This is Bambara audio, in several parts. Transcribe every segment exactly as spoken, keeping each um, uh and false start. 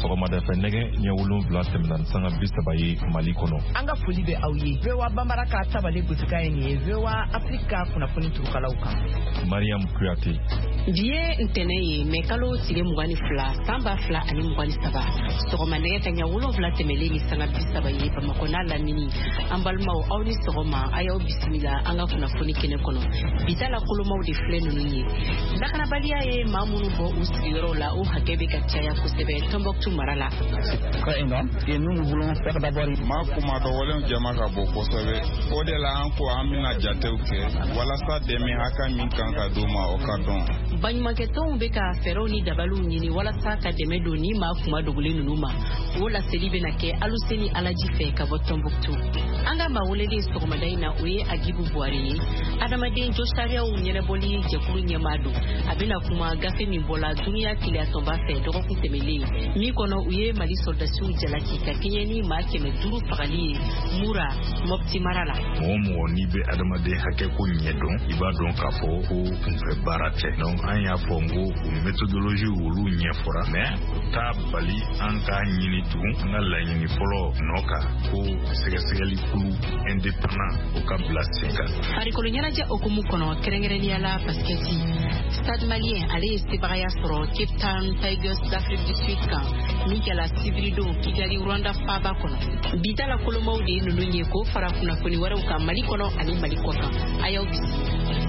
sɔgɔmada fɛ nɛgɛ ɲɛ wolonwula tɛmɛna sanga bi saba ye Mali kɔnɔ. An ka foli bɛ aw ye. V O A Bambara ka tabale gosika ye nin ye V O A Afrika kunnafoni turukalaw kan. Mariam Kuyate. Bi ye ntɛnɛn ye mɛ kalo tile mugan ni fila san ba fila ani mugan ni saba sɔgɔma nɛgɛ ka ɲɛ wolonwula tɛmɛlen ni sanga bi saba ye Bamakɔ n'a lamini. An balimaw aw ni sɔgɔma a y'aw bisimila an ka kunnafoni kɛnɛ kɔnɔ. Bita la kolomaw de filɛ ninnu ye. Lakanabaliya ye maa minnu bɔ u sigiyɔrɔw la o hakɛ bɛ ka caya kosɛbɛ Tombouctou mara la. Très énorme et nous nous voulons faire d'abord ma kuma dɔwɔlen jama ka bɔ kosɛbɛ o de la an ko an bɛna jatew kɛ walasa dɛmɛ hakɛ min kan ka d'u ma o ka dɔn. Baɲumankɛtɔnw bɛ ka fɛɛrɛw ni dabaliw ɲini walasa ka dɛmɛ don ni maa kuma dogolen ninnu ma o laseli bɛna kɛ Aluseni Alaji fɛ ka bɔ Tombouctou. An ka maa welelen sɔgɔmada in na o ye Agibu Buwari ye. Adamaden jo sariyaw ɲɛnɛbɔli jɛkulu ɲɛmaa don a bɛna kuma gafe min bɔla duniya kiliyatɔnba fɛ dɔgɔkun tɛmɛlen min kɔnɔ u ye Mali soldasiw jalaki ka kɛɲɛ ni maa kɛmɛ duuru fagali ye Mura Mopti mara la. Mɔgɔ mɔgɔ n'i bɛ adamaden hakɛ ko ɲɛdɔn i b'a dɔn k'a fɔ ko kunfɛ baara tɛ. Donc an y'a fɔ n ko o méthodologie olu ɲɛfɔra mais o t'a bali an k'a ɲini tugun an ka laɲini fɔlɔ nɔ kan ko sɛgɛsɛgɛli kulu indépendant o ka bila sen kan. Farikolo ɲɛnajɛ okumu kɔnɔ kɛrɛnkɛrɛnnenya la basketi Stade Malien ale ye sebagaya sɔrɔ Cape Town Tigers d'Afrique du Sud kan min kɛla Sibirido Kigali Rwanda faaba kɔnɔ. Bita la kolomaw de ye ninnu ye ko fara kunnafoni wɛrɛw kan Mali kɔnɔ ani Mali kɔ kan. A y'aw bisimila.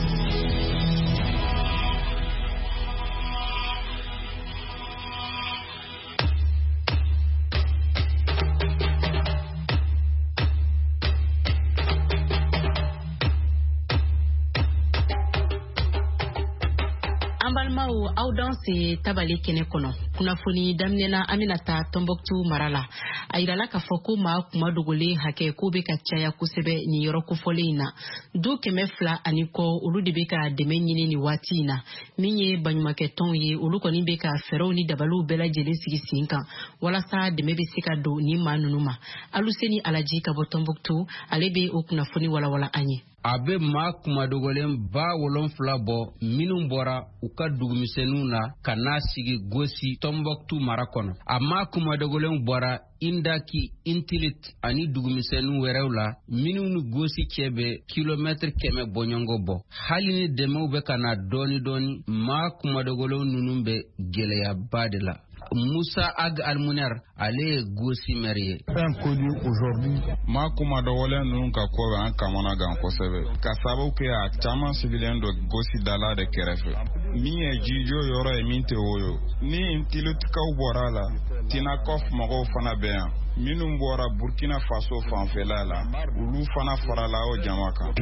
Aw dan se tabale kɛnɛ kɔnɔ kunnafoni daminɛna an bɛna taa Tombouctou mara la a yirala k'a fɔ ko maa kuma dogolen hakɛ ko bɛ ka caya kosɛbɛ nin yɔrɔ kofɔlen in na du kɛmɛ fila ani kɔ olu de bɛ ka dɛmɛ ɲini nin waati in na min ye baɲumankɛtɔnw ye olu kɔni bɛ ka fɛɛrɛw ni dabaliw bɛɛ lajɛlen sigi sen kan walasa dɛmɛ bɛ se ka don nin maa ninnu ma Aluseni Alaji ka bɔ Tombouctou ale bɛ o kunnafoni walawala an ye. A bɛ maa kuma dogolen ba wolonfila bɔ minnu bɔra u ka dugumisɛnninw na ka n'a sigi Gosi Tombouctou mara kɔnɔ. A maa kuma dogolen bɔra Indaki, Intilit ani dugumisɛnninw wɛrɛw la minnu ni Gosi cɛ bɛ kilomɛtiri kɛmɛ bɔɲɔgɔn bɔ. Hali ni dɛmɛw bɛ ka na dɔɔni dɔɔni maa kuma dogolen ninnu bɛ gɛlɛyaba de la. Musa Ag Almunar ale ye Gosi maire ye. Ma kuma dɔwɔlen ninnu ka ko bɛ an kamana gan kosɛbɛ ka sababu kɛ a caman sigilen don Gosi dala de kɛrɛfɛ min ye jijo yɔrɔ ye min tɛ o ye ni Intilitikaw bɔra la Tinakɔf mɔgɔw fana bɛ yan minnu bɔra Burkina Faso fanfɛla la olu fana farala o jama kan.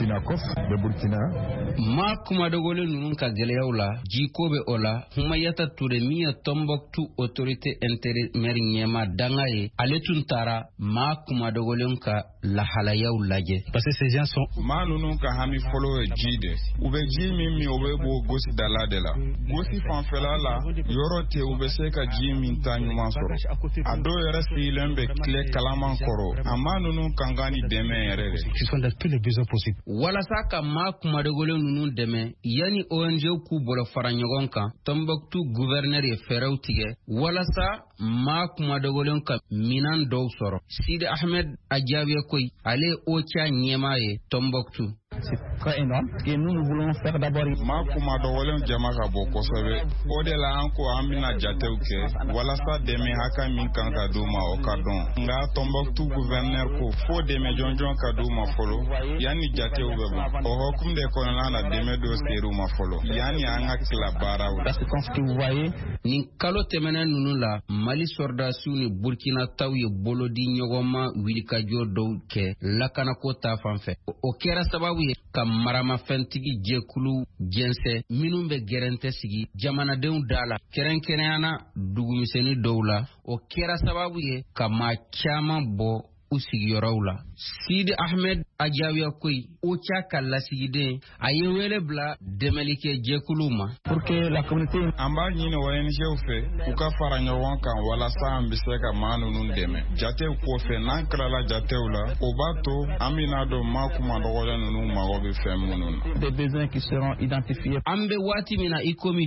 Ma kuma dogolen ninnu ka gɛlɛyaw la jiko bɛ o la Humayata Ture min ye Tombouctou autorité intérimaire ɲɛma danga ye ale tun taara ma kuma dogolen ka lahalayaw lajɛ. Parce que ces gens sont ma ninnu ka hami fɔlɔ ye ji de u bɛ ji min min u bɛ bɔ Gosi dala de la Gosi fanfɛla la yɔrɔ tɛ u bɛ se ka ji min ta ɲuman sɔrɔ a dɔw yɛrɛ sigilen bɛ tile kalaman kɔrɔ a ma ninnu kan ka ni dɛmɛ yɛrɛ de. Walasa ka ma kuma dogolen ninnu dɛmɛ yanni O N G k'u bolo fara ɲɔgɔn kan Tombouctou gouverneur ye fɛɛrɛw tigɛ walasa ma kuma dogolen ka minan dɔw sɔrɔ. Sidi Ahmed Ajawiya koyi ale ye O C A ɲɛmaa ye Tombouctou. C'est très énorme et nous nous voulons faire d'abord ma kuma dɔwɔlen jama ka bɔ kosɛbɛ o de la an ko an bɛna jatew kɛ walasa dɛmɛ hakɛ min kan ka d'u ma o ka dɔn nka Tombouctou gouverneur ko fo dɛmɛ jɔnjɔn ka d'u ma fɔlɔ yanni jatew bɛ bɔ o hokumu de kɔnɔna na dɛmɛ dɔ ser'u ma fɔlɔ yanni an ka tila baaraw la. Nin kalo tɛmɛnen ninnu la Mali sɔrdasiw ni Burkina taw ye bolodi ɲɔgɔnma wilikajɔ dɔw kɛ lakanako ta fanfɛ o kɛra sababu ye ka maramafɛntigi jɛkulu jɛnsɛ minnu bɛ gɛrɛntɛ sigi jamanadenw da la kɛrɛnkɛrɛnyana dugumisɛnnin dɔw la o kɛra sababu ye ka maa caman bɔ u sigiyɔrɔw la. Sidi Ahmed Ajawiya koyi O C A ka lasigiden a ye wele bila dɛmɛlikɛ jɛkulu ma. Pour que la communauté an b'a ɲini O N G fɛ u ka fara ɲɔgɔn kan walasa an bɛ se ka maa ninnu dɛmɛ. Jatew kɔfɛ n'an kilala jatew la o b'a to an bɛna dɔn maa kuma dɔgɔlen ninnu mago bɛ fɛn minnu na. Des besoins qui seront identifiés. An bɛ waati min na i komi bi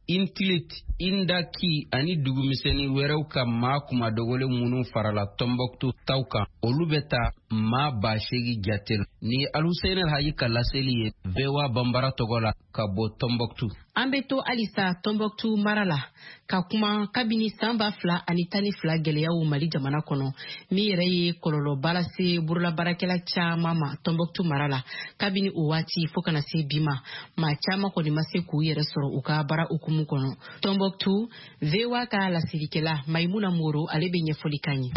Intilit, Indaki, ani dugumiseni wɛrɛw ka maa kuma dogole munun farala Tombouctou tauka olu beta maa ba segi jatel ni Al-Hussein El-Haji ka laseli ye V O A Bambara togola ka bɔ Tombouctou. An bɛ to halisa Tombouctou mara la ka kuma kabini san ba fila ani tan ni fila gɛlɛyaw Mali jamana kɔnɔ min yɛrɛ ye kɔlɔlɔba lase burulabaarakɛla caman ma Tombouctou mara la kabini o waati fo kana se bi ma maa caman kɔni ma se k'u yɛrɛ sɔrɔ u ka baara hukumu kɔnɔ. Tombouctou, V O A ka lasirikɛla Maimuna Moro ale bɛ ɲɛfɔli kan ye.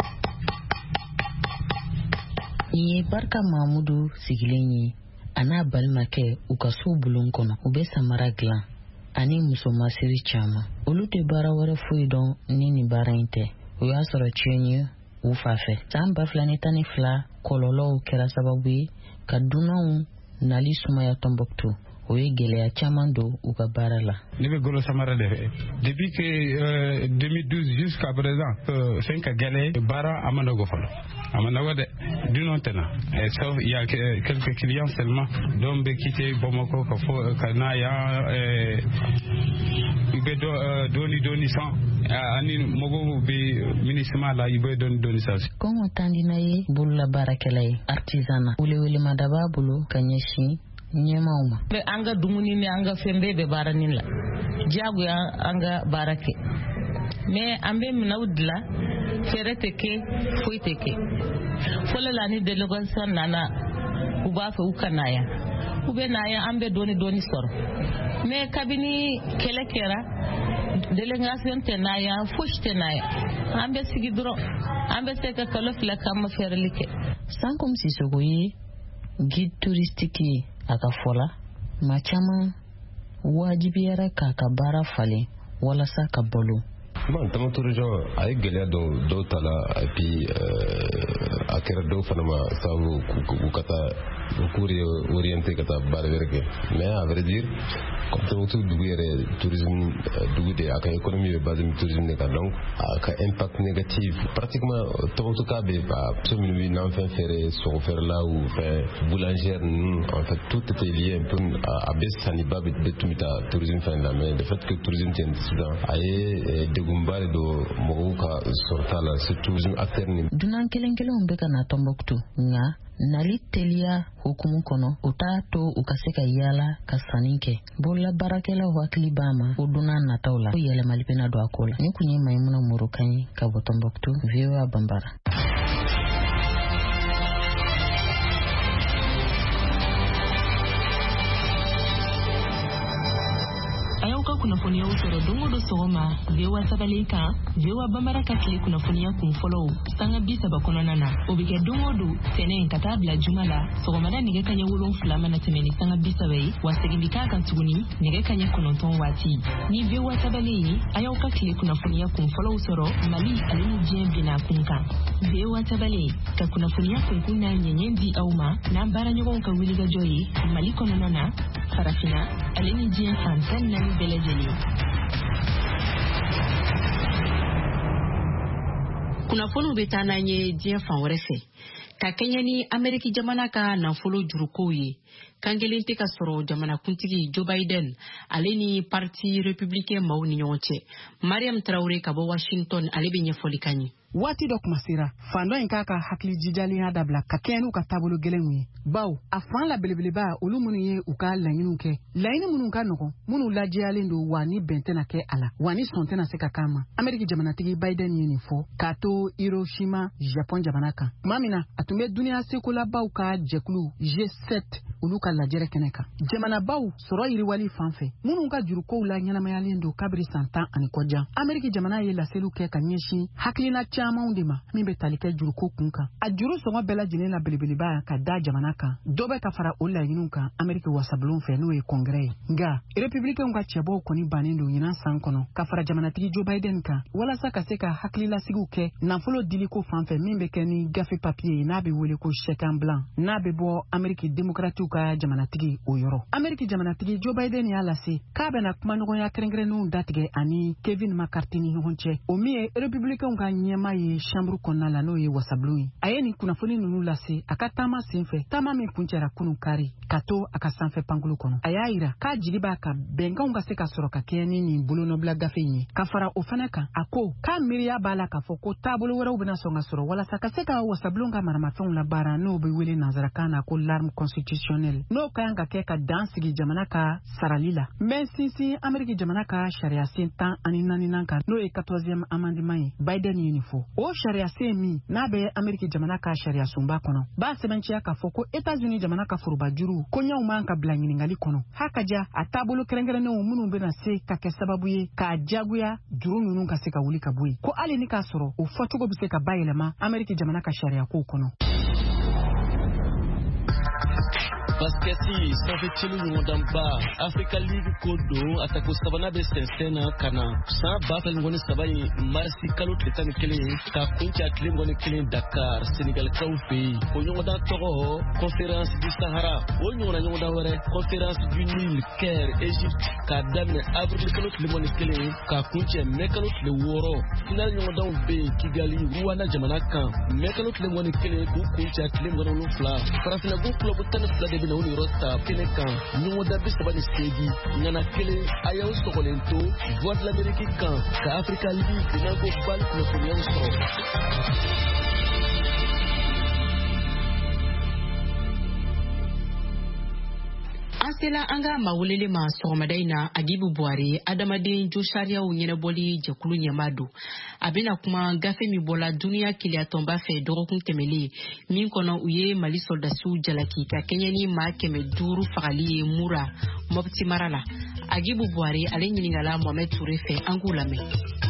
Ye Barka Mahamudu sigilen ye a n'a balimakɛ u ka so bulon kɔnɔ u bɛ samara dilan ani musomasiri caman olu tɛ baara wɛrɛ foyi dɔn ni nin baara in tɛ o y'a sɔrɔ tiɲɛ ye u fa fɛ san ba fila ni tan ni fila kɔlɔlɔw kɛra sababu ye ka dunanw nali sumaya Tombouctou o ye gɛlɛya caman don u ka baara la. Ne bɛ Golo Samara de fɛ depuis que euh, deux mille douze jusqu'à présent euh, fɛn ka gɛlɛ baara a ma nɔgɔ fɔlɔ a ma nɔgɔ dɛ dunanw tɛ na sauf il y a quelques clients seulement dɔw bɛ quitter Bamako ka fɔ ka na yan i bɛ dɔɔni dɔɔni san ani mɔgɔw bɛ MINUSMA la i bɛ dɔɔni dɔɔni san. Kɔngɔ tandina ye bololabaarakɛla ye artisanat welewelema b'a bolo ka ɲɛsin ɲɛmaw ma. Bɛ an ka dumuni ni an ka fɛn bɛɛ bɛ baara ni la diyagoya an ka baara kɛ mais an bɛ minɛw dilan fɛɛrɛ tɛ kɛ foyi tɛ kɛ fɔlɔ la ni délégation nana u b'a fɛ u ka na yan u bɛ na yan an bɛ dɔɔni dɔɔni sɔrɔ mais kabini kɛlɛ kɛra délégation tɛ na yan fosi tɛ na yan an bɛ sigi dɔrɔn an bɛ se ka kalo fila k'an ma fɛɛrɛli kɛ. Sankum Sissoco ye guide touristique ye a ka fɔ la maa caman wajibiyara k'a ka baara falen walasa ka balo. Man Tombouctou région a ye gɛlɛya dɔw dɔw ta la et puis a kɛra dɔw fana ma sababu k'u ka taa k'u orienté ka taa baara wɛrɛ kɛ mais à vrai dire comme Tombouctou dugu yɛrɛ tourisme dugu de a ka économie bɛ basé tourisme de kan donc a ka impact négatif pratiquement Tombouctou ka bɛ muso minnu bɛ nanfɛn feere sogo feerela ou fɛn boulangère ninnu en fait tout était lié un peu a bɛ sanniba bɛ tun bɛ taa tourisme fɛn la mais le fait que tourisme tɛ sisan a ye degun bari do mɔgɔw ka sɔrɔta la surtout acteur ni. Dunan kelen kelenw bɛ ka na Tombouctou nka nali teliya hukumu kɔnɔ o t'a to u ka se ka yaala ka sanni kɛ bolola baarakɛlaw hakili b'a ma o dunan nataw la ko yɛlɛmali bɛna don a ko la. Ni kun ye Maimuna Moro kan ye ka bɔ Tombouctou V O A Bambara. kunnafoniyaw sɔrɔ don o don sɔgɔma V O A sabalen kan V O A Bambara ka tile kunnafoniya kun fɔlɔw sanga bi saba kɔnɔna na o bɛ kɛ don o don tɛnɛn ka taa bila juma la sɔgɔmada nɛgɛ kaɲɛ wolonfila mana tɛmɛ ni sanga bi saba ye wa segin bi k'a kan tuguni nɛgɛ kaɲɛ kɔnɔntɔn waati ni V O A sabalen ye a y'aw ka tile kunnafoniya kun fɔlɔw sɔrɔ Mali ale ni diɲɛ bina kun kan V O A sabalen ka kunnafoniya kunkun n'a ɲɛɲɛ di aw ma n'an baaraɲɔgɔnw ka wulikajɔ ye Mali kɔnɔna na farafina ale ni diɲɛ fan tan naani bɛɛ lajɛlen. Kunnafoniw bɛ taa n'an ye diɲɛ fan wɛrɛ fɛ ka kɛɲɛ ni Ameriki jamana ka nafolo jurukow ye kan kelen tɛ ka sɔrɔ jamanakuntigi Joe Biden ale ni parti républicain maaw ni ɲɔgɔn cɛ. Mariam Traoré ka bɔ Washington ale bɛ ɲɛfɔli kan ye. Waati dɔ kuma sera fandɔ in k'a ka hakili jijaliya dabila ka kɛ n'u ka taabolo gɛlɛnw ye baw a fan la belebeleba olu minnu ye u ka laɲiniw kɛ laɲini minnu ka nɔgɔn minnu lajɛyalen don wa ni bɛn tɛna kɛ a la wa ni sɔn tɛna se ka k'a ma. Ameriki jamanatigi Biden ye nin fɔ k'a to Hiroshima Japon jamana kan tuma min na a tun bɛ duniya sekolabaw ka jɛkulu G sept olu ka lajɛrɛ kɛnɛ kan. Jamanabaw sɔrɔ yiriwali fan fɛ minnu ka jurukow la ɲɛnamayalen don kabiri san tan ani kɔjan. Ameriki jamana ye laseliw kɛ ka ɲɛsin hakilina camanw de ma min bɛ tali kɛ juruko kun kan. A juru sɔngɔ bɛɛ lajɛlen la belebeleba ka da jamana kan dɔ bɛ ka fara o laɲiniw kan Ameriki wasabulon fɛ n'o ye kɔngrɛ ye. Nka républicains ka cɛbɔw kɔni bannen don ɲinan san kɔnɔ ka fara jamanatigi Joe Biden kan walasa ka se ka hakililasigiw kɛ nafolo diliko fan fɛ min bɛ kɛ ni gafe papier n'a bɛ wele ko chèque en blanc n'a bɛ bɔ Ameriki démocrates ka jamanatigi o yɔrɔ. Ameriki jamanatigi Joe Biden y'a lase k'a bɛna kumaɲɔgɔnya kɛrɛnkɛrɛnnenw datigɛ ani Kevin McCarthy ni ɲɔgɔn cɛ o min ye républicains ka ɲɛma ye chambre kɔnɔna la n'o ye wasabulon ye a ye nin kunnafoni ninnu lase a ka taama sen fɛ taama min kuncɛra kunun kari ka to a ka sanfɛ pankolo kɔnɔ a y'a yira k'a jigi b'a ka bɛnkanw ka se ka sɔrɔ ka kɛɲɛ ni nin bolonɔbila gafe in ye ka fara o fana kan a ko k'a miiriya b'a la k'a fɔ ko taabolo wɛrɛw bena sɔn ka sɔrɔ walasa ka se ka wasabulon ka maramafɛnw labaara n'o be wele nansarakan na ko l'arme constitutionnelle n'o ka yan ka kɛ ka dan sigi jamana ka sarali la n bɛ sinsin ameriki jamana ka sariya sen tan ani naaninan kan n'o ye quatorzième amendement ye biden ye nin fɔ o sariya sen min n'a bɛ ameriki jamana ka sariya sunba kɔnɔ b'a sɛbɛnciya k'a fɔ ko etats-unis jamana ka foroba juru koɲɛw man ka bila ɲiningali kɔnɔ ha ka ja a taabolo kɛrɛnkɛrɛnnenw minnu bena se ka kɛ sababu ye k'a jagoya juru ninnu ka se ka wuli ka bɔ yen ko hali ni k'a sɔrɔ o fɔcogo be se ka bayɛlɛma ameriki jamana ka sariyakow kɔnɔ. Basketi sanfɛcilu ɲɔgɔndan ba Africa League ko don a tako sabanan bɛ sɛnsɛn na ka na san ba fila ɲɔgɔn ni saba in marisi kalo tile tan ni kelen ka kunci a tile ɲɔgɔn ni kelen Dakar Senegalikaw fɛ yen o ɲɔgɔndan tɔgɔ Conférence du Sahara o ɲɔgɔnna ɲɔgɔndan wɛrɛ Conférence du Nil Caire Égypte k'a daminɛ avril kalo tile ɲɔgɔn ni kelen ka kuncɛ mai kalo tile wɔɔrɔ final ɲɔgɔndanw bɛ yen Kigali Rwanda jamana kan mai kalo tile ɲɔgɔn ni kelen k'u kuncɛ a tile ɲɔgɔn ni wolonwula farafinnabu club tan ni fila de bɛ na o ni yɔrɔ ta kɛnɛ kan ɲɔgɔndan bi saba ni seegin ŋana kelen a y'aw sɔgɔlen to voix de l'Amérique kan ka Africa League n'anko bal kunnafoniyaw sɔrɔ. An sela an ka mawuleli ma sɔgɔmada in na Agibu Buhari adamaden jo sariyaw ɲɛnabɔli jɛkulu ɲɛmaa don a bɛna kuma gafe min bɔla duniya keleyatɔnba fɛ dɔgɔkun tɛmɛlen min kɔnɔ u ye Mali soldasiw jalaki ka kɛɲɛ ni maa kɛmɛ duuru fagali ye Mura Mopti mara la. Agibu Buhari ale ɲiningala Mohamed Touré fɛ an k'u lamɛn.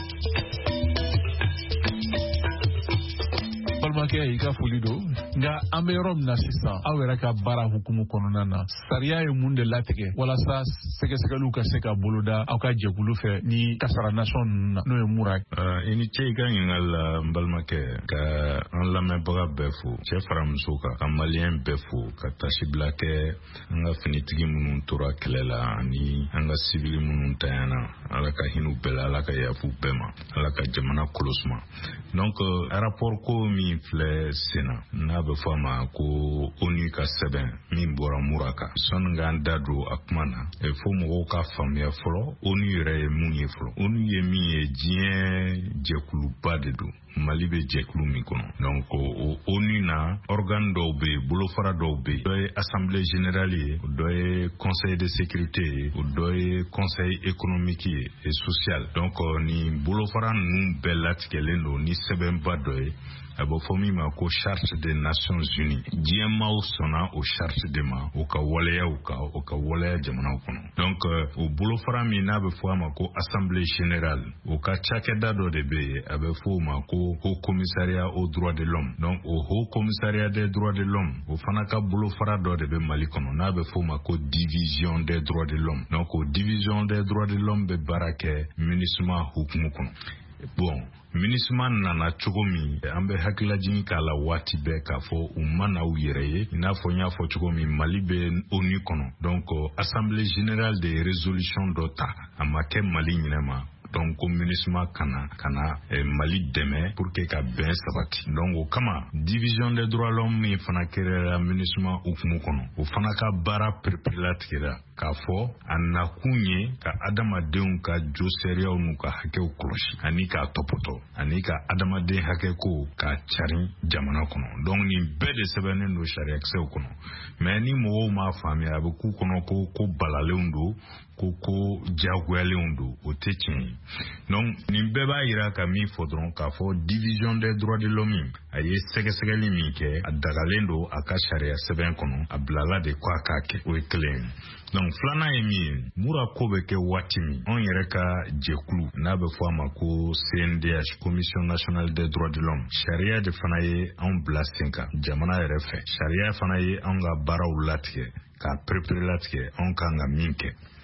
balimakɛ i ka foli don nka an bɛ yɔrɔ min na sisan aw yɛrɛ ka baara hukumu kɔnɔna na sariya ye mun de latigɛ walasa sɛgɛsɛgɛliw ka se ka boloda aw ka jɛkulu fɛ ni kasara nation ninnu na n'o ye Mura i ni ce i ka ɲininkali la n balimakɛ ka an lamɛnbaga bɛɛ fo cɛ fara muso kan ka maliyɛn bɛɛ fo ka tasibila kɛ an ka finitigi minnu tora kɛlɛ la ani an ka sivili minnu tanyana ala ka hin'u bɛɛ la ala ka yafu bɛɛ ma ala ka jamana kolosuma donc rapport ko min filɛ senna n'a bɛ fɔ a ma ko ONU ka sɛbɛn min bɔra Mura kan sɔnni k'an da don a kuma na fo mɔgɔw ka faamuya fɔlɔ ONU yɛrɛ ye mun ye fɔlɔ ONU ye min ye diɲɛ jɛkuluba de don Mali bɛ jɛkulu min kɔnɔ donc o ONU na organe dɔw bɛ yen bolofara dɔw bɛ yen dɔ ye assemblée générale ye o dɔ ye conseil de sécurité ye o dɔ ye conseil économique ye et social donc ni bolofara ninnu bɛɛ latigɛlen don ni sɛbɛnba dɔ ye a bɛ fɔ min ma ko charte des nations unies diɲɛmaaw sɔnna o charte de ma o ka waleyaw kan o ka waleya jamanaw kɔnɔ donc o bolofara min n'a bɛ fɔ a ma ko assemblée générale o ka cakɛda dɔ de bɛ yen a bɛ fɔ o ma ko haut commissariat aux droits de l'homme donc o haut commissariat des droits de l'homme o fana ka bolofara dɔ de bɛ Mali kɔnɔ n'a bɛ fɔ o ma ko division des droits de l'homme donc o division des droits de l'homme bɛ baara kɛ MINUSMA hukumu kɔnɔ bon MINUSMA nana cogo min an bɛ hakililajigin k'a la waati bɛɛ k'a fɔ u ma na u yɛrɛ ye i n'a fɔ n y'a fɔ cogo min Mali bɛ ONU kɔnɔ donc assemblée générale de résolution dɔ ta a ma kɛ Mali ɲinɛma donc ko MINUSMA kana kana eh, Mali dɛmɛ pour que ka bɛn sabati donc o kama division des droits de l'homme min fana kɛra MINUSMA hukumu kɔnɔ o fana ka baara perepere latigɛra k'a fɔ a nakun ye ka adamadenw ka jo sariyaw n'u ka hakɛw kɔlɔsi ani k'a tɔpɔtɔ ani ka adamaden hakɛko k'a cari jamana kɔnɔ donc nin bɛɛ de sɛbɛnnen don sariyakisɛw kɔnɔ mais ni mɔgɔw m'a faamuya a bɛ k'u kɔnɔ ko ko balalenw don ko ko jagoyalenw don o tɛ tiɲɛ ye donc nin bɛɛ b'a yira ka min fɔ dɔrɔn k'a fɔ division des droits de l'homme a ye sɛgɛsɛgɛli min kɛ a dagalen don a ka sariya sɛbɛn kɔnɔ a bilala de ko a k'a kɛ o ye kelen ye donc filanan ye min ye Mura ko bɛ kɛ waati min anw yɛrɛ ka jɛkulu n'a bɛ fɔ a ma ko C N D H Commission nationale des droits de l'homme sariya de fana ye anw bila sen kan jamana yɛrɛ fɛ sariya fana ye anw ka baaraw latigɛ k'a perepere latigɛ anw kan ka min kɛ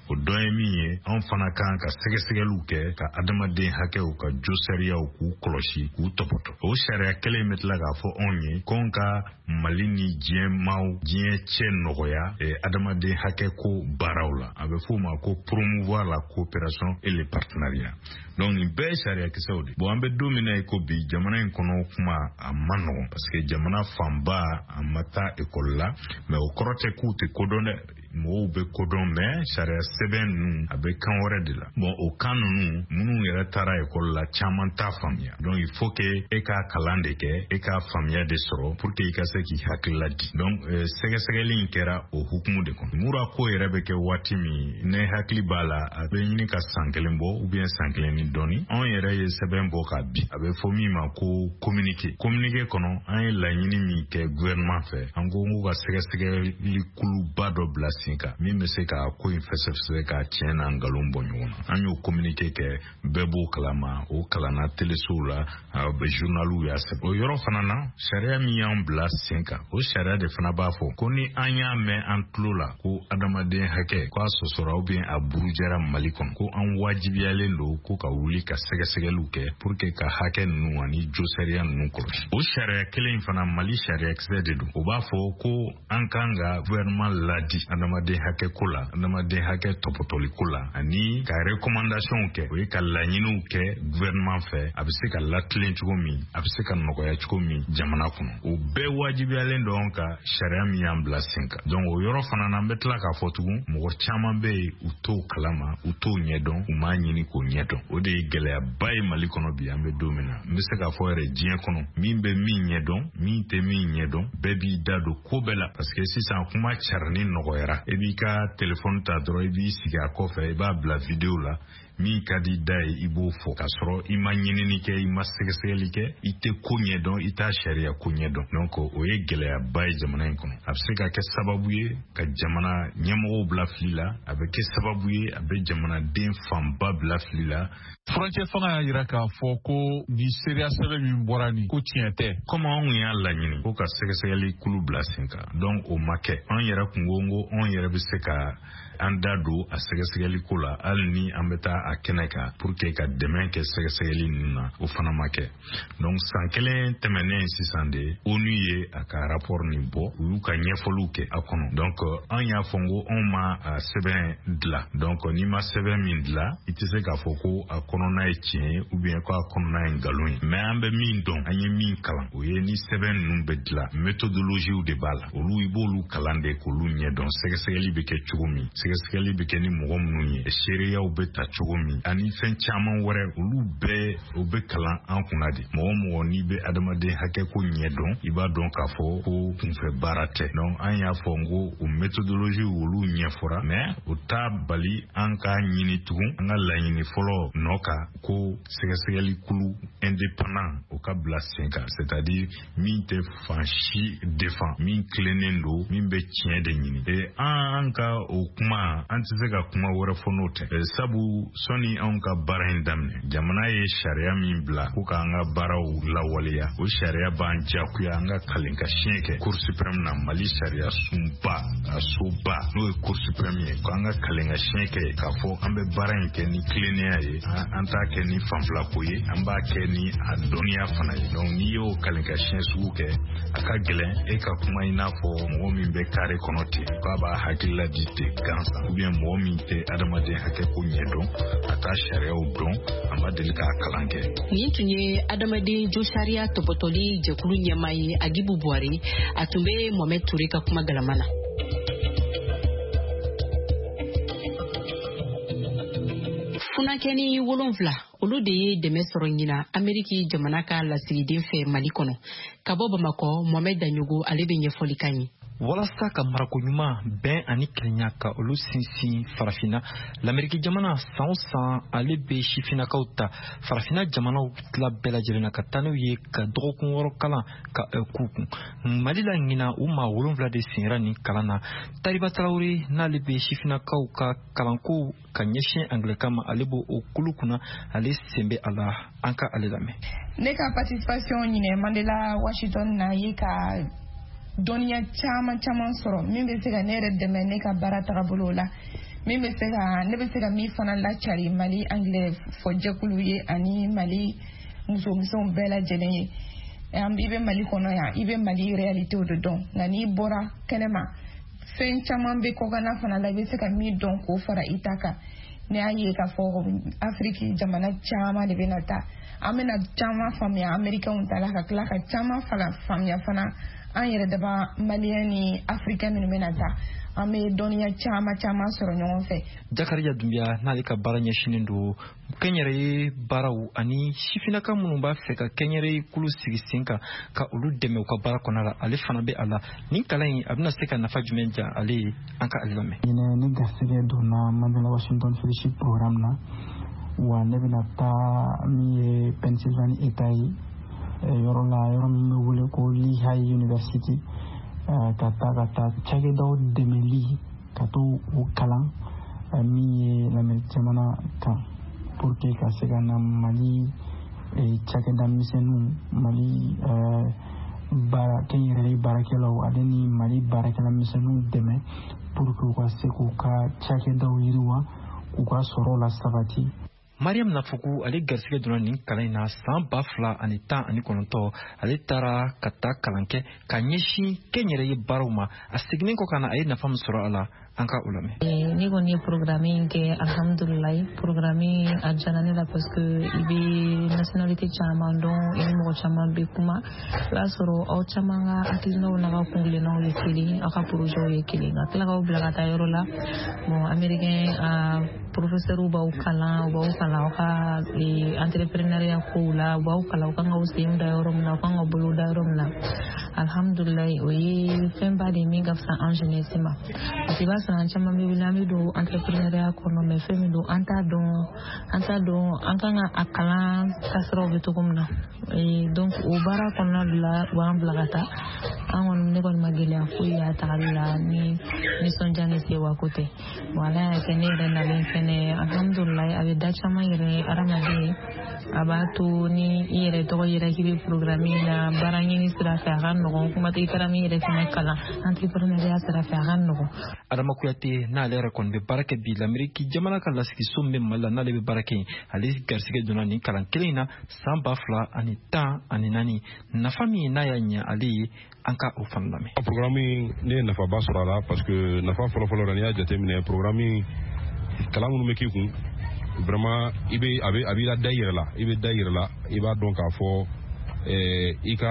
o dɔ ye min ye anw fana kan ka sɛgɛsɛgɛliw kɛ ka adamaden hakɛw ka jo sariyaw k'u kɔlɔsi k'u tɔpɔtɔ o sariya kelen bɛ tila k'a fɔ anw ye ko n ka Mali ni diɲɛ maaw diɲɛ cɛ nɔgɔya adamaden hakɛ ko baaraw la a bɛ f'o ma ko promouvoir la coopération et le partenariat donc nin bɛɛ ye sariya kisɛw de bon an bɛ don min na ko bi jamana in kɔnɔ kuma a ma nɔgɔn parce que jamana fanba a ma taa ekɔli la mais o kɔrɔ tɛ k'u tɛ kodɔn dɛ mɔgɔw bɛ kodɔn mais sariya sɛbɛn ninnu a bɛ kan wɛrɛ de la bon o kan ninnu minnu yɛrɛ taara ekɔli la caman t'a faamuya donc il faut que e k'a kalan de kɛ e k'a faamuya de sɔrɔ pour que i ka se k'i hakilila di donc sɛgɛsɛgɛli in kɛra o hukumu de kɔnɔ mura ko yɛrɛ bɛ kɛ waati min ne hakili b'a la a bɛ ɲini ka san kelen bɔ ou bien san kelen ni dɔɔni anw yɛrɛ ye sɛbɛn bɔ k'a bi a bɛ fɔ min ma ko communiqué communiqué kɔnɔ an ye laɲini min kɛ gouvernement fɛ an ko k'u ka sɛgɛsɛgɛli kuluba dɔ bila sen kan min bɛ se ka ko in fɛsɛfɛsɛ k'a tiɲɛ n'a nkalon bɔ ɲɔgɔn na an y'o communiqué kɛ bɛɛ b'o kalama o kalanna télésow la a bɛ journaliw y'a sɛbɛn o yɔrɔ fana na sariya min y'an bila sen kan o sariya de fana b'a fɔ ko ni an y'a mɛn an tulo la ko adamaden hakɛ k'a sɔsɔra ou bien a burujɛra Mali kɔnɔ ko an wajibiyalen don ko ka wuli ka sɛgɛsɛgɛliw kɛ pour que ka hakɛ ninnu ani jo sariya ninnu kɔlɔsi o sariya kelen in fana Mali sariya kisɛ de don o b'a fɔ ko an kan ka gouvernement ladi adamaden hakɛ ko la adamaden hakɛ tɔpɔtɔli ko la ani ka recommandation kɛ o ye ka laɲiniw kɛ gouvernement fɛ a bɛ se ka latilen cogo min a bɛ se ka nɔgɔya cogo min jamana kɔnɔ o bɛɛ wajibiyalen don ka sariya min y'an bila sen kan donc o yɔrɔ fana na an bɛ tila k'a fɔ tugun mɔgɔ caman bɛ yen u t'o kalama u t'o ɲɛdɔn u m'a ɲini k'o ɲɛdɔn o de ye gɛlɛyaba ye Mali kɔnɔ bi an bɛ don min na n bɛ se k'a fɔ yɛrɛ diɲɛ kɔnɔ min bɛ min ɲɛdɔn min tɛ min ɲɛdɔn bɛɛ b'i da don ko bɛɛ la parce que sisan kuma carinni nɔgɔyara e b'i ka téléphone ta dɔrɔn i b'i sigi a kɔfɛ i b'a bila vidéo la min ka di da ye i b'o fɔ k'a sɔrɔ i ma ɲinini kɛ i ma sɛgɛsɛgɛli kɛ i tɛ ko ɲɛdɔn i t'a sariya ko ɲɛdɔn donc o ye gɛlɛyaba ye jamana in kɔnɔ a bɛ se ka kɛ sababu ye ka jamana ɲɛmɔgɔw bila fili la a bɛ kɛ sababu ye a bɛ jamanaden fanba bila fili la furancɛ fanga y'a jira k'a fɔ ko ni seereya sɛbɛn min bɔra nin ko tiɲɛ tɛ komi anw y'a laɲini ko ka sɛgɛsɛgɛli kulu bila sen kan donc o ma kɛ an yɛrɛ kun ko n ko anw yɛrɛ bɛ se ka an da don a sɛgɛsɛgɛli ko la hali ni an bɛ taa a kɛnɛ kan pour que ka dɛmɛ kɛ sɛgɛsɛgɛli ninnu na o fana ma kɛ donc san kelen tɛmɛnen sisan de ONU ye a ka rapport nin bɔ u y'u ka ɲɛfɔliw kɛ a kɔnɔ donc an y'a fɔ n ko anw ma a sɛbɛn dilan donc n'i ma sɛbɛn min dilan i tɛ se k'a fɔ ko a kɔnɔna ye tiɲɛ ye ou bien ko a kɔnɔna ye nkalon ye mais an bɛ min dɔn an ye min kalan o ye ni sɛbɛn ninnu bɛ dilan méthodologies de b'a la olu i b'olu kalan de k'olu ɲɛdɔn sɛgɛsɛgɛli bɛ kɛ cogo min sɛgɛsɛgɛli bɛ kɛ ni mɔgɔ minnu ye seereyaw bɛ ta cogo min ani fɛn caman wɛrɛ olu bɛɛ o bɛ kalan an kunna de mɔgɔ mɔgɔ n'i bɛ adamaden hakɛ ko ɲɛdɔn i b'a dɔn k'a fɔ ko kunfɛ baara tɛ donc an y'a fɔ n ko o méthodologie olu ɲɛfɔra mais o t'a bali an k'a ɲini tugun an ka laɲini fɔlɔ nɔ kan ko sɛgɛsɛgɛli kulu indépendant o ka bila sen kan c'est-à-dire min tɛ fan si défend min tilennen don min bɛ tiɲɛ de ɲini et an ka o kuma an tɛ se ka kuma wɛrɛ fɔ n'o tɛ sabu sɔni anw ka baara in daminɛ jamana ye sariya min bila ko k'an ka baaraw lawaleya o sariya b'an jagoya an ka kalen ka siɲɛ kɛ cour suprême na Mali sariya sunba a soba n'o ye cour suprême ye ko an ka kalen ka siɲɛ kɛ k'a fɔ an bɛ baara in kɛ ni tilennenya ye an t'a kɛ ni fanfilako ye an b'a kɛ ni a dɔnniya fana ye donc n'i y'o kalen ka siɲɛ sugu kɛ a ka gɛlɛn e ka kuma i n'a fɔ mɔgɔ min bɛ kare kɔnɔ ten k'a b'a hakilila di ten gansan ou bien mɔgɔ min tɛ adamaden hakɛ ko ɲɛdɔn a t'a sariyaw dɔn a ma deli k'a kalan kɛ nin tun ye adamaden jo sariya tɔpɔtɔli jɛkulu ɲɛmaa ye Agibu Buwari a tun bɛ Mohamed Ture ka kuma galama na funakɛni wolonfila olu de ye dɛmɛ sɔrɔ ɲina Ameriki jamana ka lasigiden fɛ Mali kɔnɔ ka bɔ Bamakɔ Mohamed Danyogo ale bɛ ɲɛfɔli ka ɲi walasa ka marako ɲuman bɛn ani kelenya ka olu sinsin farafina l'Ameriki jamana san o san ale bɛ sifinakaw ta farafina jamanaw tila bɛɛ lajɛlen na ka taa n'u ye ka dɔgɔkun wɔɔrɔ kalan ka k'u kun Mali la ɲina u maa wolonwula de sinyera nin kalan na Tariba Tarawele n'ale bɛ sifinakaw ka kalanko ka ɲɛsin Anglɛkan ma ale b'o o kulu kunna ale sen bɛ a la an ka ale lamɛn ne ka participation ɲinɛ Mandela Washington na ye ka dɔnniya caman caman sɔrɔ min bɛ se ka ne yɛrɛ dɛmɛ ne ka baara tagabolo la min bɛ se ka ne bɛ se ka min fana lacari Mali anglais fɔ jɛkulu ye ani Mali musomisɛnw bɛɛ lajɛlen ye i bɛ Mali kɔnɔ yan i bɛ Mali réalitéw de dɔn nka n'i bɔra kɛnɛma fɛn caman bɛ kɔkanna fana la i bɛ se ka min dɔn k'o fara i ta kan ne y'a ye k'a fɔ Afrique jamana caman de bɛna taa an bɛna caman faamuya Américains ta la ka tila ka caman faamuya fana an yɛrɛ daba Malien ni Africain minnu bɛna taa an bɛ dɔnniya caman caman sɔrɔ ɲɔgɔn fɛ. Jakariya Dunbiya n'ale ka baara ɲɛsinnen don kɛnyɛrɛye baaraw ani sifinaka minnu b'a fɛ ka kɛnyɛrɛye kulu sigi sen kan ka olu dɛmɛ u ka baara kɔnɔ la ale fana bɛ a la nin kalan in a bɛna se ka nafa jumɛn ja ale ye an ka ale lamɛn. Ne garisɛgɛ donna Mandela Washington Fellowship Programme na wa ne bɛna taa min ye Pennsylvania État ye yɔrɔ la yɔrɔ min bɛ wele ko Lehigh University ka taa ka taa cakɛdaw dɛmɛli ka to o kalan min ye lamɛnni jamana kan pour que ka se ka na Mali cakɛda misɛnninw Mali baara kɛnyɛrɛye baarakɛlaw ale ni Mali baarakɛla misɛnninw dɛmɛ pour que u ka se k'u ka cakɛdaw yiriwa k'u ka sɔrɔ la sabati. Mariam Nafuku ale garisɛgɛ donna nin kalan in na san ba fila ani tan ani kɔnɔntɔn ale taara ka taa kalan kɛ ka ɲɛsin kɛnyɛrɛye baaraw ma a seginnen kɔ ka na a ye nafa min sɔrɔ a la an ka o lamɛn. Ne kɔni ye programme in kɛ alhamdulilayi programme a diyara ne la parce que i bɛ nationalité caman dɔn i ni mɔgɔ caman bɛ kuma i b'a sɔrɔ aw caman ka hakilinaw n'a ka kungilennaw ye kelen aw ka projets ye kelen ka tila k'aw bila ka taa yɔrɔ la bon américain professeurs b'aw kalan u b'aw kalan aw ka entrepreneuriat kow la u b'aw kalan aw kan k'aw sen da yɔrɔ min na aw kan ka bolo da yɔrɔ min na alhamdulilayi o ye fɛnba de min ka fisa an jeunesse ma parce que i b'a sɔrɔ an caman bɛ wuli an bɛ don entrepreneuriat kɔnɔ mais fɛn min don an t'a dɔn an t'a dɔn an kan ka a kalan taasiraw bɛ cogo min na donc o baara kɔnɔna de la u b'an bila ka taa an kɔni ne kɔni ma gɛlɛya foyi y'a tagali la ni nisɔndiya ni sewako tɛ bon ala y'a kɛ ne yɛrɛ nalen fɛnɛ alhamdulilayi a bɛ da caman yɛrɛ adamaden ye a b'a to ni i yɛrɛ tɔgɔ yɛrɛ k'i bɛ programme na baara ɲini sira fɛ a ka nɔgɔn kuma tɛ i taara min yɛrɛ fɛnɛ kalan entrepreneuriat sira fɛ a ka nɔgɔn. Adama Kuyate n'ale yɛrɛ kɔni bɛ baara kɛ bi l'Amérique jamana ka lasigiso min bɛ Mali la n'ale bɛ baara kɛ yen ale garisɛgɛ donna nin kalan kelen in na san ba fila ani tan ani naani nafa min n'a y'a ɲɛ ale ye an ka o fana lamɛn. Programme ne ye nafaba sɔrɔ a la parce que nafa fɔlɔfɔlɔ la n'i y'a jateminɛ programme kalan minnu bɛ k'i kun vraiment i bɛ a bɛ a b'i la da i yɛrɛ la i bɛ da i yɛrɛ la i b'a dɔn k'a fɔ i ka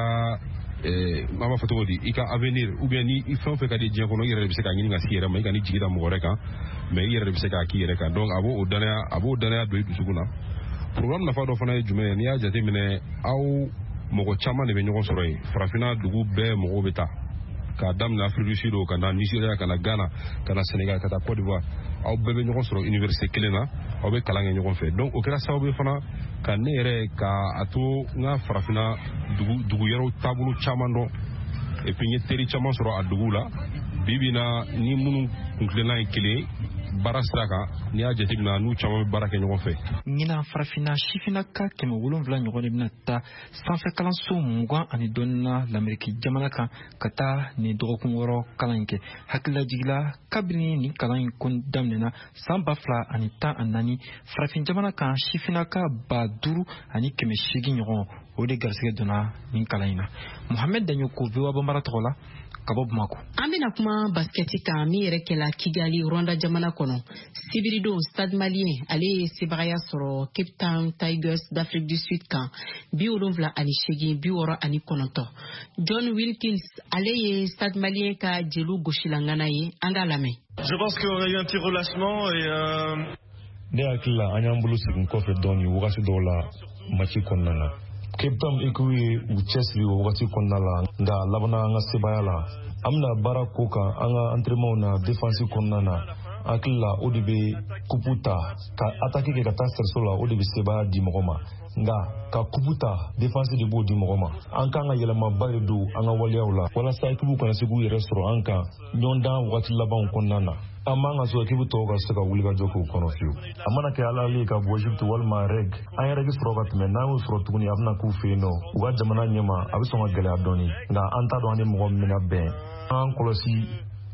an b'a fɔ cogo di i ka avenir ou bien ni fɛn o fɛn ka di diɲɛ kɔnɔ i yɛrɛ de bɛ se ka ɲini ka s'i yɛrɛ ma i ka ni jigi da mɔgɔ wɛrɛ kan mais i yɛrɛ de bɛ se k'a k'i yɛrɛ kan donc a b'o danaya a b'o danaya don i dusukun na. Programme nafa dɔ fana ye jumɛn ye n'i y'a jateminɛ aw mɔgɔ caman de bɛ ɲɔgɔn sɔrɔ yen farafinna dugu bɛɛ mɔgɔw bɛ taa k'a daminɛ Afrique du Sud ka na Nigeria ka na Ghana ka na Sénégal ka taa Côte d'Ivoire aw bɛɛ bɛ ɲɔgɔn sɔrɔ université kelen na aw bɛ kalan kɛ ɲɔgɔn fɛ donc o kɛra sababu ye fana ka ne yɛrɛ ka a to n ka farafinna dugu dugu yɛrɛw taabolo caman dɔn et puis n ye teri caman sɔrɔ a duguw la bi bi na ni minnu kuntilenna ye kelen baara sira kan n'i y'a jateminɛ n'u caman bɛ baara kɛ ɲɔgɔn fɛ. ɲinan farafinna sifinnaka kɛmɛ wolonwula ɲɔgɔn de bɛna taa sanfɛ kalanso mugan ani dɔɔni na l'Amérique jamana kan ka taa nin dɔgɔkun wɔɔrɔ kalan in kɛ hakililajigila kabini nin kalan in ko daminɛna san ba fila ani tan ani naani farafin jamana kan sifinnaka ba duuru ani kɛmɛ seegin ɲɔgɔn o de garisɛgɛ donna nin kalan in na. Mohamed Danyoko V O A Bambara tɔgɔ la ka bɔ Bamako. An bɛna kuma basketi kan min yɛrɛ kɛla Kigali Rwanda jamana kɔnɔ sibirido Stade Malien ale ye sebagaya sɔrɔ Cape Town Tigers d'Afrique du Sud kan bi wolonwula ani seegin bi wɔɔrɔ ani kɔnɔntɔn. John Wilkins ale ye Stade Malien ka jeliw gosilangana ye an k'a lamɛn. Je pense qu'on a eu un petit relâchement et euh... ne hakili la an y'an bolo segin kɔfɛ dɔɔni wagati dɔw la match kɔnɔna na. Cape Town équipe ye u cɛsiri o wagati kɔnɔna la nka labanna an ka sebaya la an bɛna baara ko kan an ka entraînement na défense kɔnɔna na hakili la o de bɛ kupu ta ka attaque kɛ ka taa sɛriso la o de bɛ sebaya di mɔgɔ ma nka ka kupu ta défense de b'o di mɔgɔ ma an kan ka yɛlɛmaba de don an ka waleyaw la walasa équipe kana se k'u yɛrɛ sɔrɔ an kan ɲɔgɔndan wagati labanw kɔnɔna na. An man ka so équipe tɔw ka se ka wuli ka jɔ k'u kɔnɔ fiyewu a mana kɛ ala ka bɔ Egypte walima reg an yɛrɛ bɛ sɔrɔ ka tɛmɛ n'an y'o sɔrɔ tuguni a bɛna k'u fɛ yen nɔ u ka jamana ɲɛma a bɛ sɔn ka gɛlɛya dɔɔni nka an t'a dɔn an ni mɔgɔ min bɛna bɛn an kɔlɔsi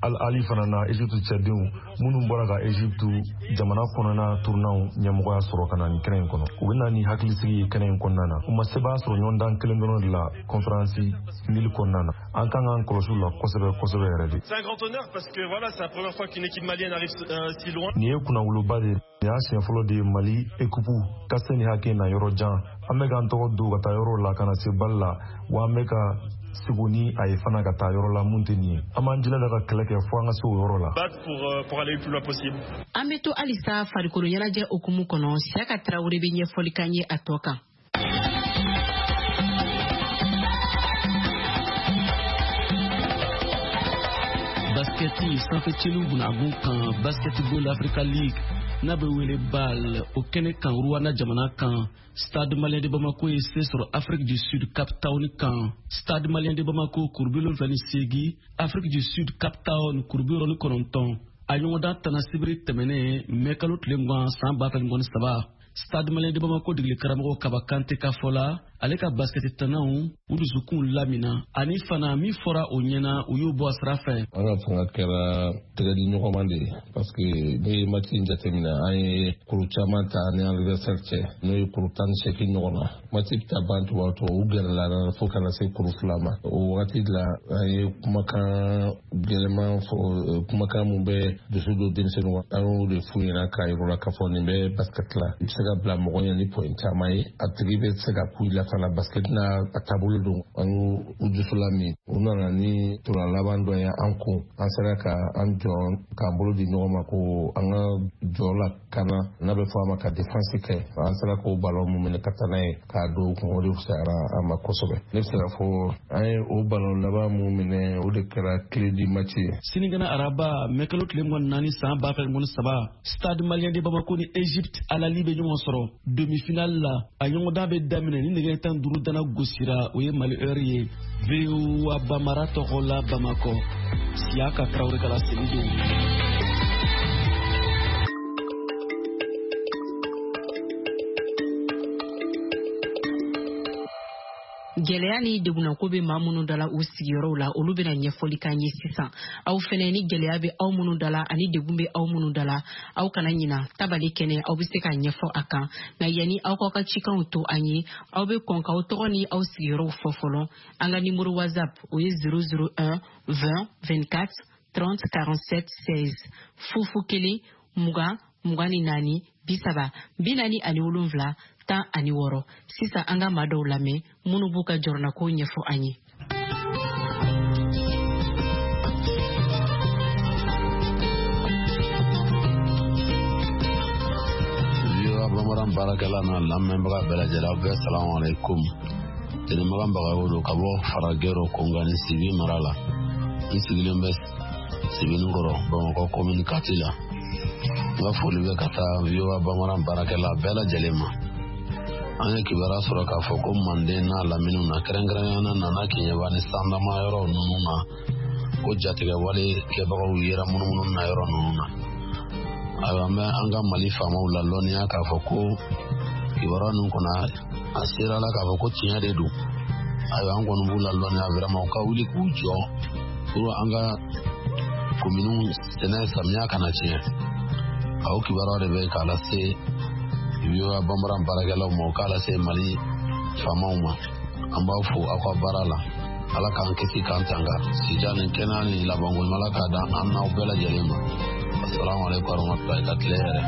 al ali fana na Egypte cɛdenw minnu bɔra ka Egypte jamana kɔnɔna tournant ɲɛmɔgɔya sɔrɔ ka na ni kɛnɛ in kɔnɔ u bɛ na ni hakilisigi ye kɛnɛ in kɔnɔna na u ma sɛbɛn sɔrɔ ɲɔgɔndan kelen dɔrɔn de la conférence mille kɔnɔna na an kan k'an kɔlɔsi la kosɛbɛ kosɛbɛ yɛrɛ de. C'est un grand honneur parce que voilà, c'est la première fois qu'une équipe malienne arrive euh, si loin. Nin ye kunnawoloba de nin y'a siɲɛ fɔlɔ de ye Mali équipe ka se nin hakɛ na yɔrɔ jan an bɛ k'an tɔgɔ don ka taa yɔrɔ la ka na se bali la wa an bɛ ka segu ni a ye fana ka taa yɔrɔ la mun tɛ nin ye an b'an jilaja ka kɛlɛ kɛ fo an ka se o yɔrɔ la. Pour, euh, pour aller le plus loin possible. An bɛ to halisa farikolo ɲɛnajɛ okumu kɔnɔ Siyaka Tarawele bɛ ɲɛfɔli k'an ye a tɔ kan. Basketi sanfɛ cɛliw bunabun kan Basketball Africa League n'a bɛ wele bal o kɛnɛ kan Rwanda jamana kan Stade Malien de Bamako ye se sɔrɔ Afrique du Sud Cape Town kan Stade Malien de Bamako kurubi wolonwula ni seegin Afrique du Sud Cape Town kurubi wɔɔrɔ ni kɔnɔntɔn a ɲɔgɔndan tana sibiri tɛmɛnen mɛ kalo tile mugan san ba fila ni mugan ni saba Stade Malien de Bamako degeli karamɔgɔ Kaba Kante ka fɔ la ale ka basket tanaw u dusukun lamina ani fana min fɔra o ɲɛna u y'o bɔ a sira fɛ. An ka fanga kɛra tɛgɛdi ɲɔgɔnman de ye parce que n'i ye match in jateminɛ an ye kuru caman ta ni anniversaire cɛ n'o ye kuru tan ni seegin ɲɔgɔn na match bɛ taa ban cogo o cogo u gɛrɛla fo kana se kuru fila ma o wagati la an ye kumakan gɛlɛman fɔ kumakan mun bɛ dusu don denmisɛnninw an y'o de f'u ɲɛna k'a yir'u la k'a fɔ nin bɛ basket la i bɛ se ka bila mɔgɔ ɲɛ ni point caman ye a tigi bɛ se ka ku i la fana basket na a taabolo don an y'u dusu lami u nana ni tora laban dɔ ye an kun an sera ka an jɔ k'an bolo di ɲɔgɔn ma ko an ka jɔ la kana n'a bɛ fɔ a ma ka défense kɛ an sera k'o ballon mun minɛ ka taa n'a ye k'a don u kun o de fisayara an ma kosɛbɛ ne bɛ se ka fɔ an ye o ballon laban mun minɛ o de kɛra clé du match ye. Sinigana araba mɛkalo tile mugan ni naani san ba fila ni mugan ni saba Stade Malien de Bamako ni Egypte alali bɛ ɲɔgɔn sɔrɔ demi-finale la a ɲɔgɔndan bɛ daminɛ ni nɛgɛ tan duuru dana gosira o ye Mali heure ye V O A Bamara tɔgɔ la Bamako Siyaka Tarawele ka laseli don. Gɛlɛya ni degunako bɛ maa minnu dala u sigiyɔrɔw la olu bɛna ɲɛfɔli k'an ye sisan aw fɛnɛ ni gɛlɛya bɛ aw minnu dala ani degun bɛ aw minnu dala aw kana ɲina tabali kɛnɛ aw bɛ se ka ɲɛfɔ a kan nka yanni aw k'aw ka cikanw to an ye aw bɛ kɔn k'aw tɔgɔ ni aw sigiyɔrɔw fɔ fɔlɔ an ka nimero WhatsApp o ye zéro zéro un vingt vingt-quatre trente quarante-sept seize fufu kelen mugan mugan ni naani bi saba bi naani ani wolonwula tan ani wɔɔrɔ sisan an ka maa dɔw lamɛn minnu b'u ka jɔrɔnako ɲɛfɔ an ye. Bamaran baarakɛla n'a lamɛnbaga bɛɛ lajɛlen aw bɛɛ salamu alaikum tɛnɛmaganbaga y'o don ka bɔ Faragɛro Kongani Sibi mara la n sigilen bɛ Sebenikɔrɔ Bamakɔ commune kati la n ka foli bɛ ka taa V O A Bamaran baarakɛla bɛɛ lajɛlen ma an ye kibaruya sɔrɔ k'a fɔ ko Manden n'a laminiw na kɛrɛnkɛrɛnnenya na Nana Keɲeba ni Sandama yɔrɔ ninnu na ko jatigɛ wale kɛbagaw yera munumunu na yɔrɔ ninnu na ayiwa an bɛ an ka Mali faamaw la lɔnniya k'a fɔ ko kibaruya ninnu kɔnɔ a sera la k'a fɔ ko tiɲɛ de don ayiwa an kɔni b'u la lɔnniya vraiment u ka wuli k'u jɔ pour an ka kominiw sɛnɛ samiya kana tiɲɛ aw kibaruya de bɛ k'a lase V O A Bamaran baarakɛlaw ma u k'a lase Mali faamaw ma an b'aw fo aw ka baara la Ala k'an kisi k'an tanga sida ni kɛnɛya ni labankoɲuman Ala k'a da an n'aw bɛɛ lajɛlen ma assalamu alaikum warahmatullahi ka tile yɛrɛ.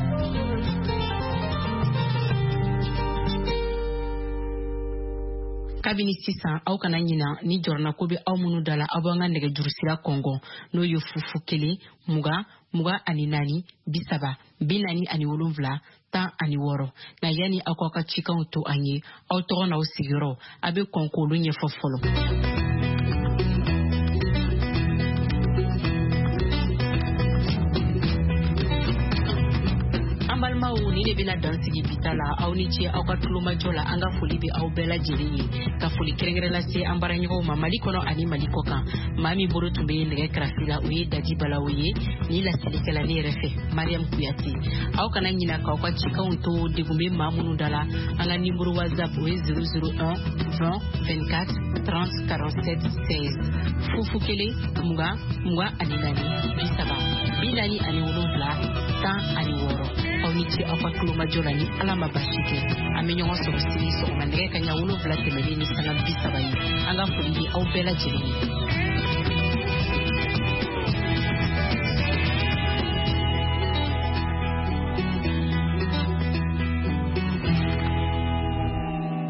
Kabini sisan aw kana ɲina ni jɔrɔnako bɛ aw minnu dala aw b'an ka nɛgɛjurusira kɔngɔn n'o ye fufu kelen mugan mugan ani naani bi saba bi naani ani wolonwula tan ani wɔɔrɔ nka yanni aw k'aw ka cikanw to an ye aw tɔgɔ n'aw sigiyɔrɔ a bɛ kɔn k'olu ɲɛfɔ fɔlɔ. An balimaw ni de bena dansigi bitala aw ni ce aw ka tulumajɔ la an ka foli bɛ aw bɛɛ lajɛlen ye ka foli kɛrɛnkɛrɛn lase an baaraɲɔgɔnw ma Mali kɔnɔ ani Mali kɔ kan maa min bolo tun bɛ nɛgɛ karafi la o ye Dadi Balawo ye ni lasilikɛla ne yɛrɛ fɛ Mariam Kuyate aw kana ɲina k'aw ka cikanw to degun bɛ maa minnu da la an ka numéro WhatsApp o ye zéro zéro un vingt vingt-quatre trente quarante-sept seize fufu kelen mugan mugan ani naani bi saba bi naani ani wolonwula tan ani wɔɔrɔ aw ni ce aw ka tulomajɔ la ni Ala ma basi kɛ an bɛ ɲɔgɔn sɔrɔ sini sɔgɔma nɛgɛ kaɲa wolonwula tɛmɛlen ni sanga bi saba ye an ka foli ye aw bɛɛ lajɛlen ye